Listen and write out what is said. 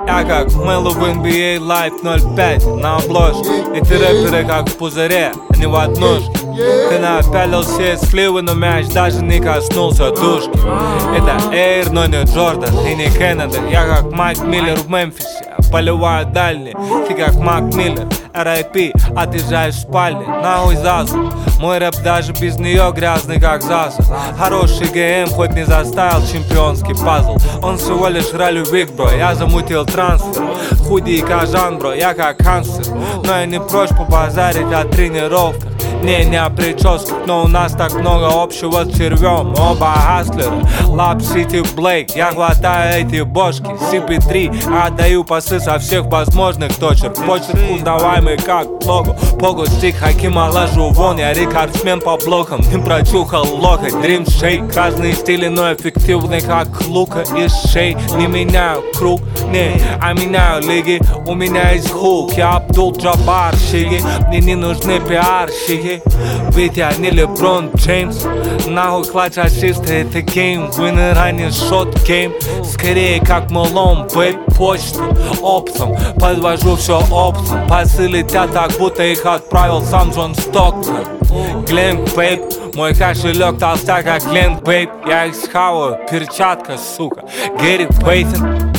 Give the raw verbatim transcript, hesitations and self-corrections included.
Я как Мэллоу в эн би эй Live ноль пять на обложке. Эти рэперы как в пузыре, они в однушке. Ты напялил все сливы, но мяч даже не коснулся дужки. Это Эйр, но не Джордан и не Кеннеди. Я как Майк Миллер в Мемфисе, поливаю дальний. Ты как Мак Миллер, эр ай пи, отъезжаешь в спальне. Нахуй Зазу, мой рэп даже без нее грязный как засов. Хороший ГМ хоть не заставил чемпионский пазл. Он всего лишь ралли вик, бро, я замутил трансфер. Худи и кажан, бро, я как канцлер. Но я не прочь побазарить о тренировках. Не, не о прическах, но у нас так много общего с червем. Оба хаслера, Лап Сити Блейк. Я глотаю эти бошки, си пи три. Отдаю пасы со всех возможных точек. Почерк узнаваемый как лого. Пого стик Хакима ложу вон. Я рекордсмен по блокам, не прочухал локоть. Дрим шейк, разные стили, но эффективны как лука из шей. Не меняю круг, не, а меняю лиги. У меня есть хук, я Абдул Джабар, шиги. Мне не нужны пиарщики, ведь я не Леброн Джеймс. Нахуй клатч ассисты, это гейм. Винер, а не шот гейм. Скорее как Мэллоу, бэйб, почту оптом. Подвожу все оптом. Пасы летят так, будто их отправил сам Джон Стоктон. Глен бэйб, мой кошелек толстяк как Глен бэйб. Я их схаваю, перчатка, сука. Гэри Пейтон.